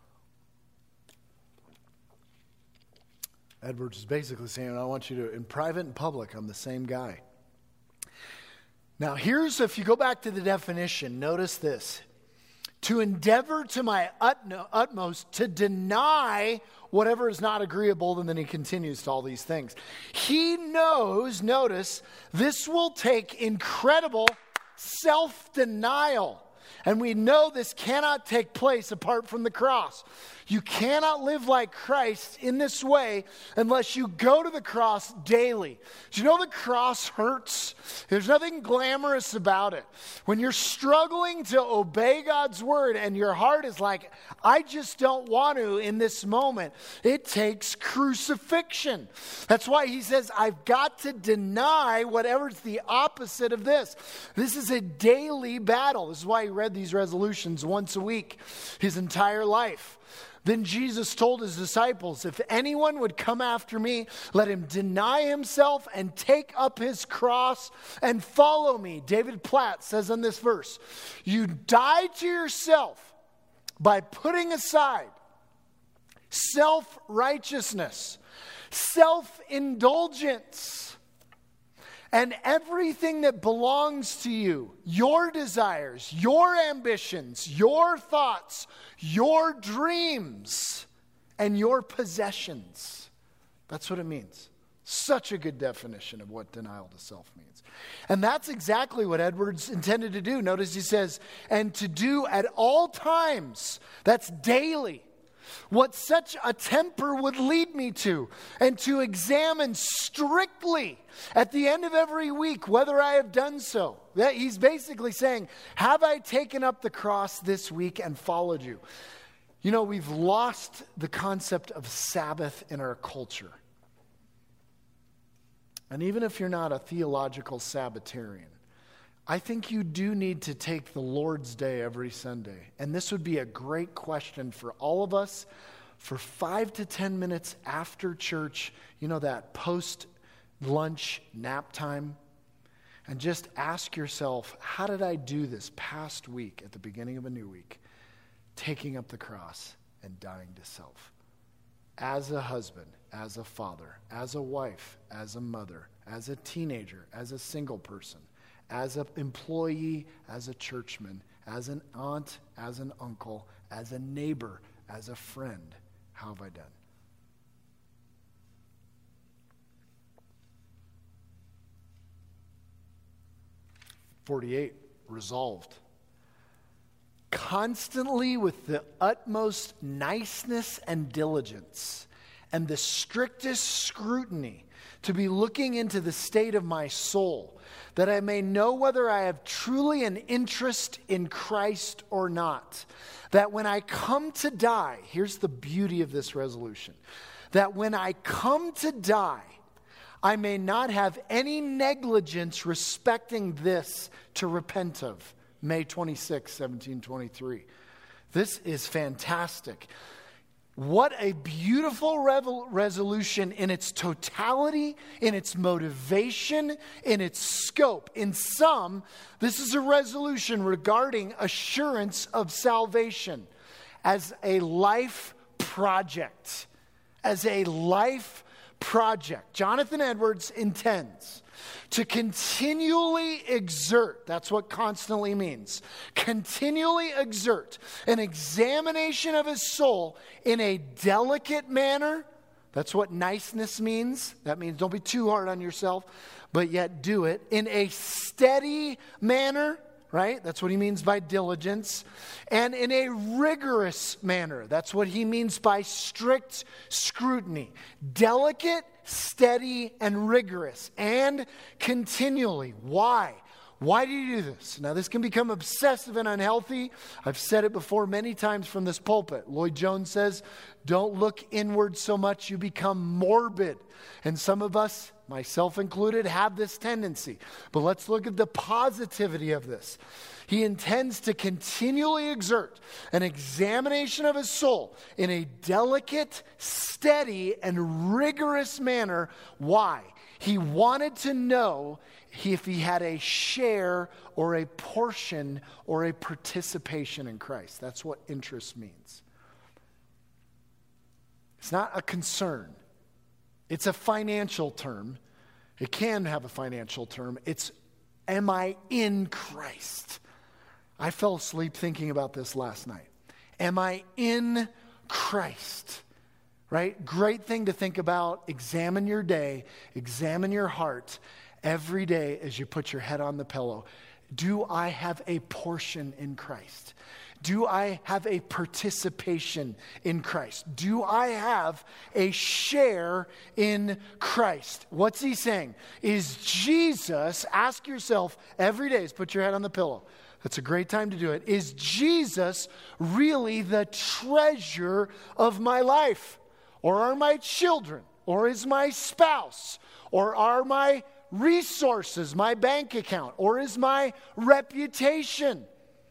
Edwards is basically saying, I want you to, in private and public, I'm the same guy. Now here's, if you go back to the definition, notice this. To endeavor to my utmost to deny whatever is not agreeable, and then he continues to all these things. He knows, notice, this will take incredible self-denial. And we know this cannot take place apart from the cross. You cannot live like Christ in this way unless you go to the cross daily. Do you know the cross hurts? There's nothing glamorous about it. When you're struggling to obey God's word and your heart is like, I just don't want to in this moment, it takes crucifixion. That's why he says, I've got to deny whatever's the opposite of this. This is a daily battle. This is why he read these resolutions once a week his entire life. Then Jesus told his disciples, if anyone would come after me, let him deny himself and take up his cross and follow me. David Platt says in this verse, you die to yourself by putting aside self-righteousness, self-indulgence, and everything that belongs to you, your desires, your ambitions, your thoughts, your dreams, and your possessions. That's what it means. Such a good definition of what denial to self means. And that's exactly what Edwards intended to do. Notice he says, and to do at all times, that's daily, what such a temper would lead me to, and to examine strictly at the end of every week whether I have done so. That he's basically saying, have I taken up the cross this week and followed you? You know, we've lost the concept of Sabbath in our culture. And even if you're not a theological Sabbatarian, I think you do need to take the Lord's Day every Sunday. And this would be a great question for all of us for five to ten minutes after church, you know, that post-lunch nap time. And just ask yourself, how did I do this past week at the beginning of a new week? Taking up the cross and dying to self. As a husband, as a father, as a wife, as a mother, as a teenager, as a single person, as an employee, as a churchman, as an aunt, as an uncle, as a neighbor, as a friend. How have I done? forty-eight, resolved. Constantly with the utmost niceness and diligence and the strictest scrutiny to be looking into the state of my soul, that I may know whether I have truly an interest in Christ or not. That when I come to die, here's the beauty of this resolution, that when I come to die, I may not have any negligence respecting this to repent of. May twenty-sixth, seventeen twenty-three. This is fantastic. What a beautiful revel- resolution in its totality, in its motivation, in its scope. In sum, this is a resolution regarding assurance of salvation as a life project. As a life project. Jonathan Edwards intends to continually exert, that's what constantly means, continually exert an examination of his soul in a delicate manner. That's what niceness means. That means don't be too hard on yourself, but yet do it in a steady manner, right? That's what he means by diligence. And in a rigorous manner. That's what he means by strict scrutiny. Delicate, steady, and rigorous. And continually. Why? Why do you do this? Now, this can become obsessive and unhealthy. I've said it before many times from this pulpit. Lloyd Jones says, don't look inward so much you become morbid. And some of us, myself included, have this tendency. But let's look at the positivity of this. He intends to continually exert an examination of his soul in a delicate, steady, and rigorous manner. Why? He wanted to know if he had a share or a portion or a participation in Christ. That's what interest means. It's not a concern. It's a financial term. It can have a financial term. It's, am I in Christ? I fell asleep thinking about this last night. Am I in Christ? Right? Great thing to think about. Examine your day. Examine your heart every day as you put your head on the pillow. Do I have a portion in Christ? Do I have a participation in Christ? Do I have a share in Christ? What's he saying? Is Jesus, ask yourself every day, put your head on the pillow. That's a great time to do it. Is Jesus really the treasure of my life? Or are my children? Or is my spouse? Or are my resources, my bank account? Or is my reputation?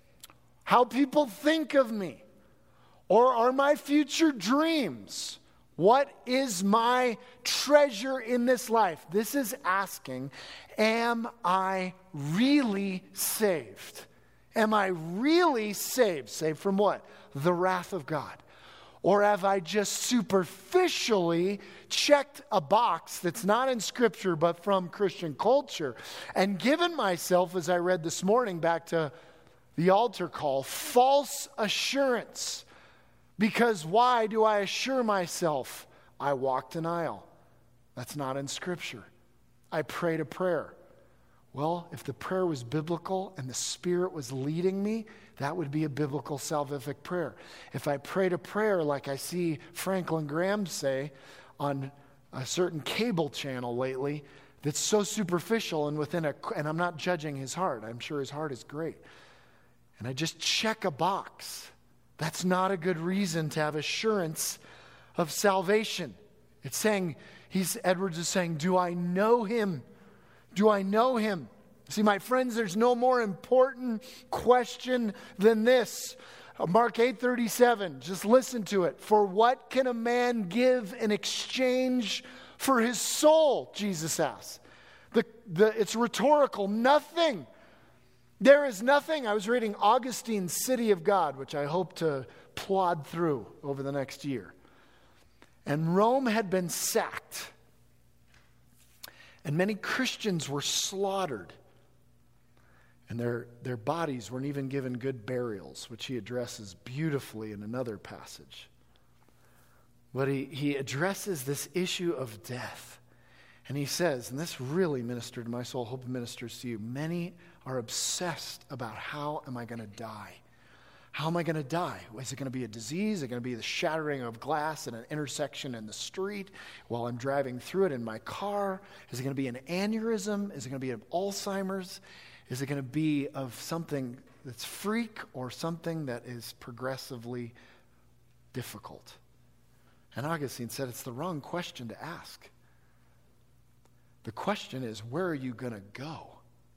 How people think of me? Or are my future dreams? What is my treasure in this life? This is asking, am I really saved? Am I really saved? Saved from what? The wrath of God. Or have I just superficially checked a box that's not in Scripture but from Christian culture and given myself, as I read this morning back to the altar call, false assurance? Because why do I assure myself? I walked an aisle. That's not in Scripture. I prayed a prayer. Well, if the prayer was biblical and the Spirit was leading me, that would be a biblical salvific prayer. If I prayed a prayer like I see Franklin Graham say on a certain cable channel lately, that's so superficial and within a, and I'm not judging his heart. I'm sure his heart is great. And I just check a box. That's not a good reason to have assurance of salvation. It's saying, he's, Edwards is saying, do I know him? Do I know him? See, my friends, there's no more important question than this. Mark eight thirty-seven, just listen to it. For what can a man give in exchange for his soul? Jesus asks. The, the, it's rhetorical. Nothing. There is nothing. I was reading Augustine's City of God, which I hope to plod through over the next year. And Rome had been sacked. And many Christians were slaughtered. And their, their bodies weren't even given good burials, which he addresses beautifully in another passage. But he, he addresses this issue of death. And he says, and this really ministered to my soul, hope it ministers to you, many are obsessed about how am I going to die? How am I going to die? Is it going to be a disease? Is it going to be the shattering of glass at an intersection in the street while I'm driving through it in my car? Is it going to be an aneurysm? Is it going to be an Alzheimer's? Is it going to be of something that's freak or something that is progressively difficult? And Augustine said it's the wrong question to ask. The question is, where are you going to go?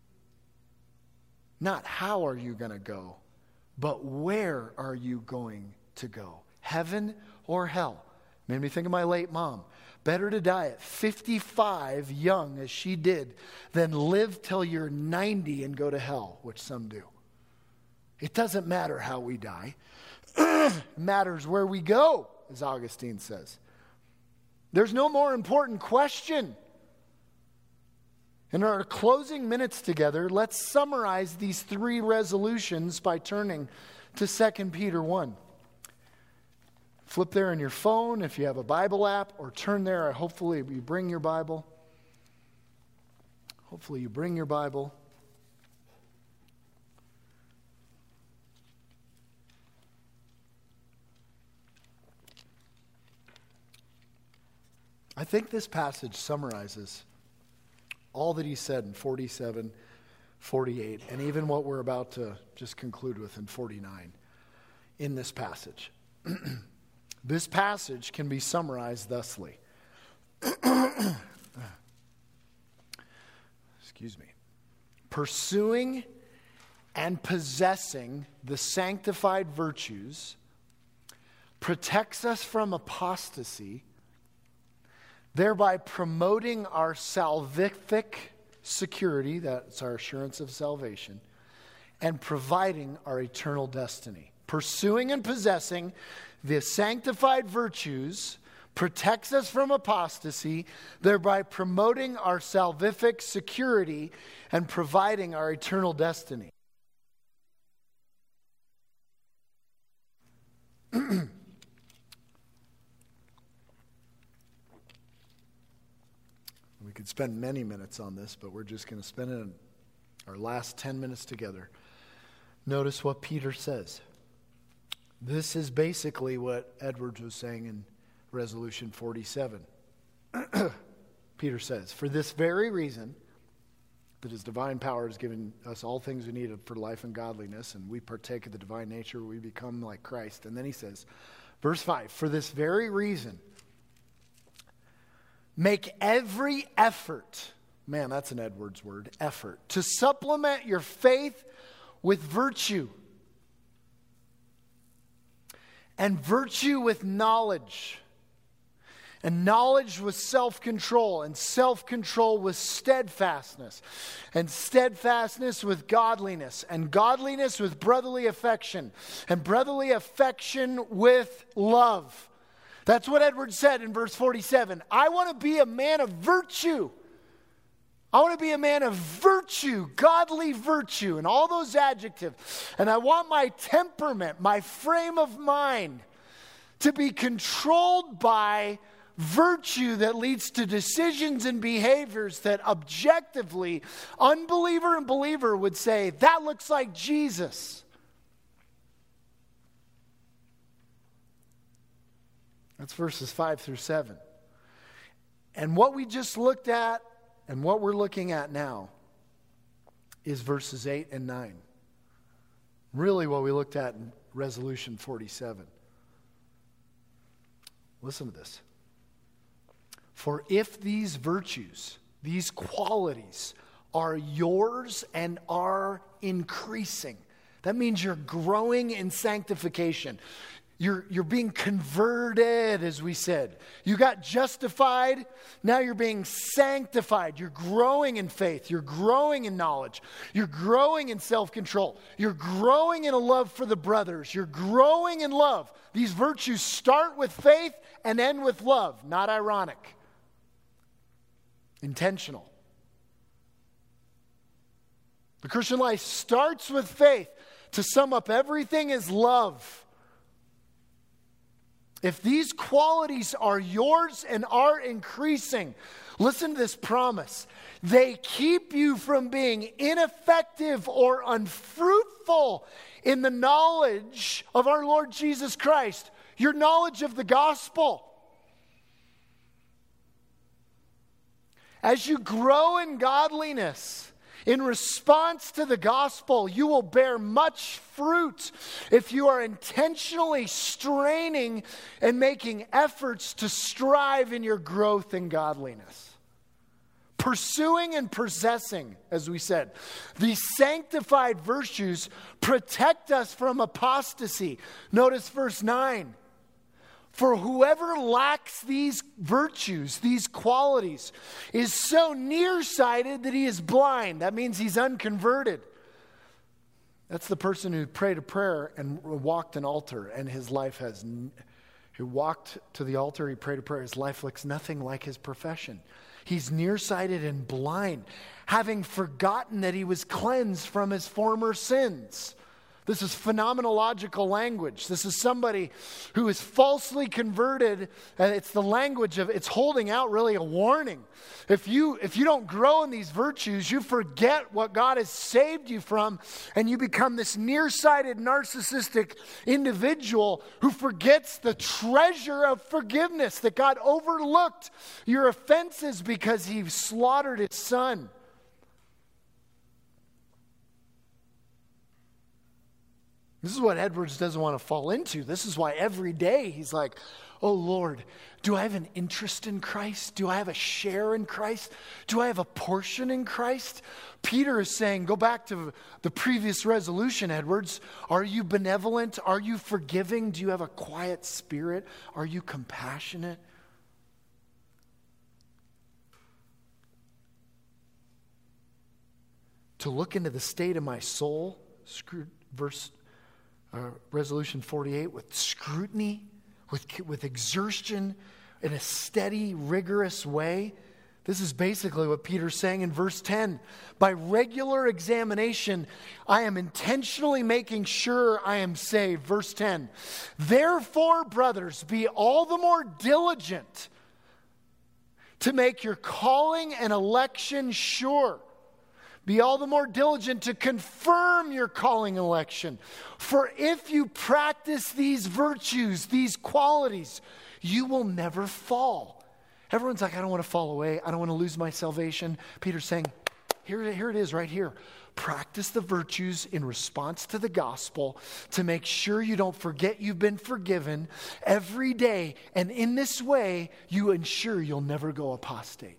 Not how are you going to go, but where are you going to go? Heaven or hell? Made me think of my late mom. Better to die at fifty-five, young as she did, than live till you're ninety and go to hell, which some do. It doesn't matter how we die. It matters where we go, as Augustine says. There's no more important question. In our closing minutes together, let's summarize these three resolutions by turning to Second Peter one. Flip there on your phone if you have a Bible app, or turn there. Hopefully you bring your Bible. Hopefully you bring your Bible. I think this passage summarizes all that he said in forty-seven, forty-eight, and even what we're about to just conclude with in forty-nine in this passage. This passage can be summarized thusly. Excuse me. Pursuing and possessing the sanctified virtues protects us from apostasy, thereby promoting our salvific security, that's our assurance of salvation, and providing our eternal destiny. Pursuing and possessing the sanctified virtues protects us from apostasy, thereby promoting our salvific security and providing our eternal destiny. We could spend many minutes on this, but we're just going to spend it in our last ten minutes together. Notice what Peter says. This is basically what Edwards was saying in Resolution forty-seven. Peter says, for this very reason, that his divine power has given us all things we need for life and godliness, and we partake of the divine nature, we become like Christ. And then he says, verse five, for this very reason, make every effort, man, that's an Edwards word, effort, to supplement your faith with virtue, and virtue with knowledge, and knowledge with self-control, and self-control with steadfastness, and steadfastness with godliness, and godliness with brotherly affection, and brotherly affection with love. That's what Edwards said in verse forty-seven. I want to be a man of virtue. I want to be a man of virtue, godly virtue, and all those adjectives. And I want my temperament, my frame of mind, to be controlled by virtue that leads to decisions and behaviors that objectively, unbeliever and believer would say, that looks like Jesus. That's verses five through seven. And what we just looked at and what we're looking at now is verses eight and nine. Really what we looked at in Resolution forty-seven. Listen to this. For if these virtues, these qualities, are yours and are increasing. That means you're growing in sanctification. You're, you're being converted, as we said. You got justified, now you're being sanctified. You're growing in faith. You're growing in knowledge. You're growing in self-control. You're growing in a love for the brothers. You're growing in love. These virtues start with faith and end with love. Not ironic. Intentional. The Christian life starts with faith. To sum up everything is love. If these qualities are yours and are increasing, listen to this promise. They keep you from being ineffective or unfruitful in the knowledge of our Lord Jesus Christ, your knowledge of the gospel. As you grow in godliness, in response to the gospel, you will bear much fruit if you are intentionally straining and making efforts to strive in your growth in godliness. Pursuing and possessing, as we said. These sanctified virtues protect us from apostasy. Notice verse nine. For whoever lacks these virtues, these qualities, is so nearsighted that he is blind. That means he's unconverted. That's the person who prayed a prayer and walked an altar, and his life has, who walked to the altar, he prayed a prayer, his life looks nothing like his profession. He's nearsighted and blind, having forgotten that he was cleansed from his former sins. This is phenomenological language. This is somebody who is falsely converted, and it's the language of, it's holding out really a warning. If you, if you don't grow in these virtues, you forget what God has saved you from, and you become this nearsighted, narcissistic individual who forgets the treasure of forgiveness, that God overlooked your offenses because he slaughtered his son. This is what Edwards doesn't want to fall into. This is why every day he's like, oh Lord, do I have an interest in Christ? Do I have a share in Christ? Do I have a portion in Christ? Peter is saying, go back to the previous resolution, Edwards. Are you benevolent? Are you forgiving? Do you have a quiet spirit? Are you compassionate? To look into the state of my soul, verse Uh, resolution forty-eight, with scrutiny, with, with exertion, in a steady, rigorous way. This is basically what Peter's saying in verse ten. By regular examination, I am intentionally making sure I am saved. Verse ten. Therefore, brothers, be all the more diligent to make your calling and election sure. Be all the more diligent to confirm your calling and election. For if you practice these virtues, these qualities, you will never fall. Everyone's like, I don't want to fall away. I don't want to lose my salvation. Peter's saying, here, here it is right here. Practice the virtues in response to the gospel to make sure you don't forget you've been forgiven every day. And in this way, you ensure you'll never go apostate.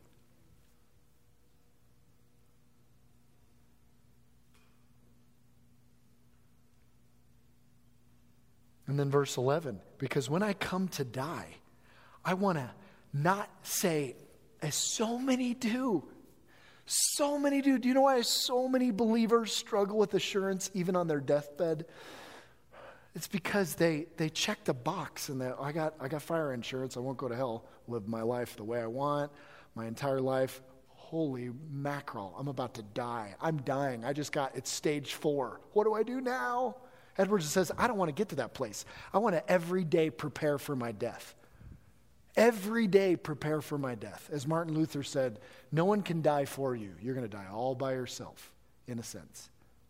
And then verse eleven, because when I come to die, I want to not say, as so many do, so many do. Do you know why so many believers struggle with assurance even on their deathbed? It's because they they checked a box and they, I got I got fire insurance. I won't go to hell. Live my life the way I want, my entire life. Holy mackerel, I'm about to die. I'm dying. I just got, it's stage four. What do I do now? Edwards says, I don't want to get to that place. I want to every day prepare for my death. Every day prepare for my death. As Martin Luther said, no one can die for you. You're going to die all by yourself, in a sense.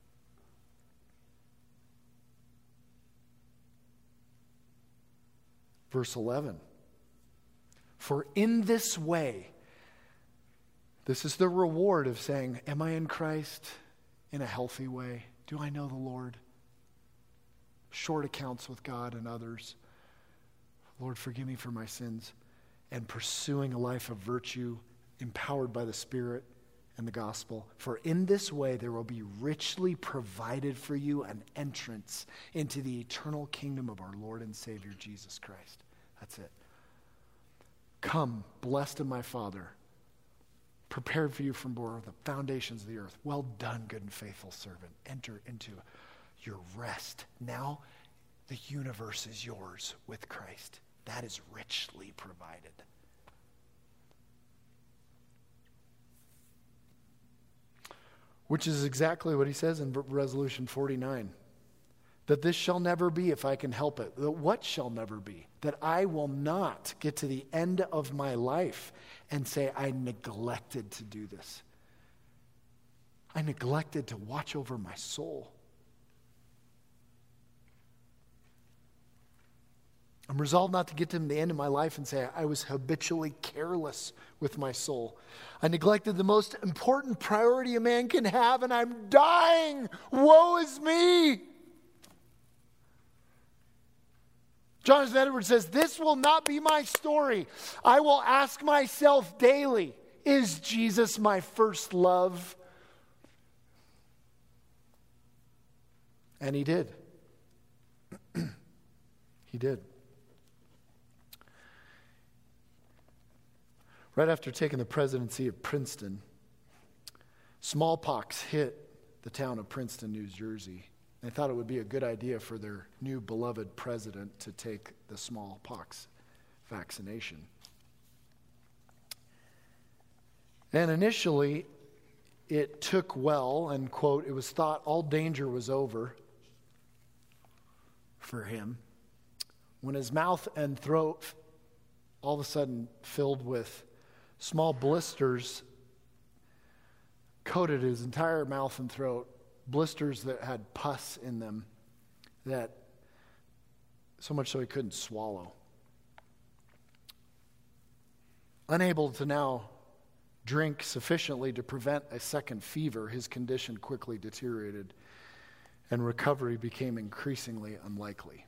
Verse eleven. For in this way, this is the reward of saying, am I in Christ in a healthy way? Do I know the Lord? Short accounts with God and others. Lord, forgive me for my sins. And pursuing a life of virtue, empowered by the Spirit in the gospel. For in this way there will be richly provided for you an entrance into the eternal kingdom of our Lord and Savior Jesus Christ. That's it. Come, blessed of my Father, prepared for you from before the foundations of the earth. Well done, good and faithful servant. Enter into your rest. Now the universe is yours with Christ. That is richly provided. Which is exactly what he says in Resolution forty-nine. That this shall never be if I can help it. That what shall never be? That I will not get to the end of my life and say, I neglected to do this. I neglected to watch over my soul. I'm resolved not to get to the end of my life and say, I was habitually careless with my soul. I neglected the most important priority a man can have, and I'm dying. Woe is me. Jonathan Edwards says, this will not be my story. I will ask myself daily, is Jesus my first love? And he did. He did. Right after taking the presidency of Princeton, smallpox hit the town of Princeton, New Jersey. They thought it would be a good idea for their new beloved president to take the smallpox vaccination. And initially, it took well, and quote, it was thought all danger was over for him, when his mouth and throat all of a sudden filled with small blisters coated his entire mouth and throat, blisters that had pus in them, that so much so he couldn't swallow. Unable to now drink sufficiently to prevent a second fever, his condition quickly deteriorated and recovery became increasingly unlikely.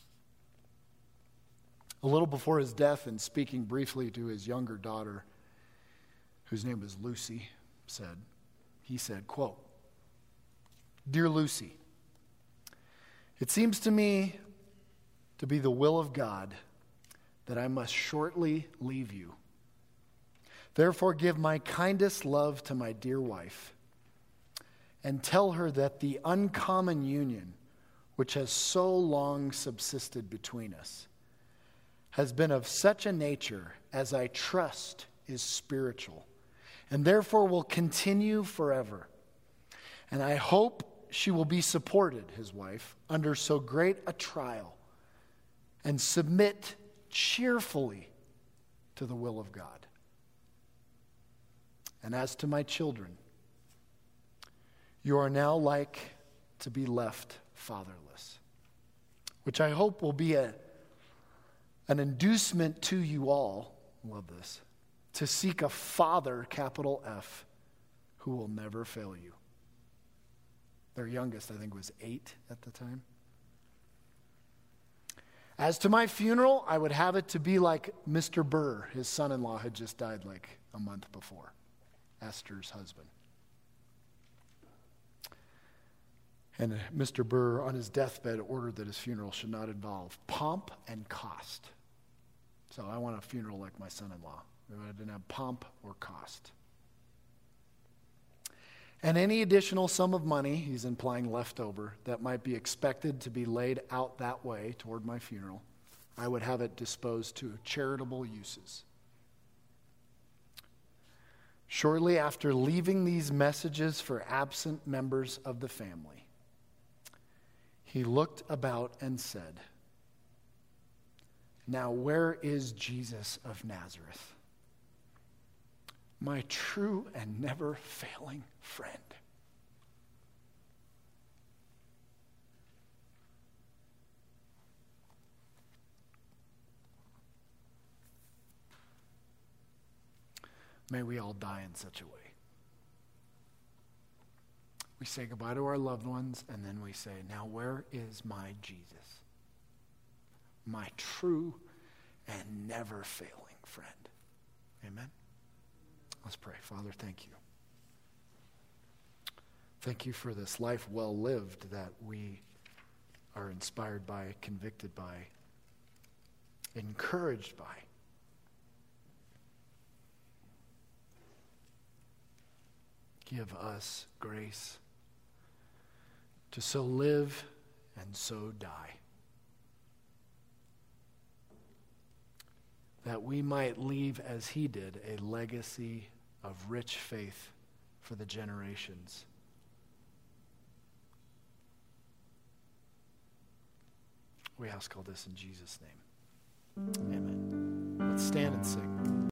A little before his death, and speaking briefly to his younger daughter, whose name was Lucy, said, he said, quote, Dear Lucy, it seems to me to be the will of God that I must shortly leave you. Therefore give my kindest love to my dear wife, and tell her that the uncommon union which has so long subsisted between us has been of such a nature as I trust is spiritual, and therefore will continue forever. And I hope she will be supported, his wife, under so great a trial, and submit cheerfully to the will of God. And as to my children, you are now like to be left fatherless, which I hope will be a an inducement to you all, love this, to seek a father, capital F, who will never fail you. Their youngest, I think, was eight at the time. As to my funeral, I would have it to be like Mister Burr. His son-in-law had just died like a month before, Esther's husband. And Mister Burr, on his deathbed, ordered that his funeral should not involve pomp and cost. So I want a funeral like my son-in-law. I didn't have pomp or cost. And any additional sum of money, he's implying leftover, that might be expected to be laid out that way toward my funeral, I would have it disposed to charitable uses. Shortly after leaving these messages for absent members of the family, he looked about and said, Now where is Jesus of Nazareth, my true and never failing friend? May we all die in such a way. We say goodbye to our loved ones, and then we say, now where is my Jesus? My true and never failing friend. Amen? Let's pray. Father, thank you. Thank you for this life well lived that we are inspired by, convicted by, encouraged by. Give us grace to so live and so die, that we might leave, as he did, a legacy of rich faith for the generations. We ask all this in Jesus' name. Amen. Let's stand and sing.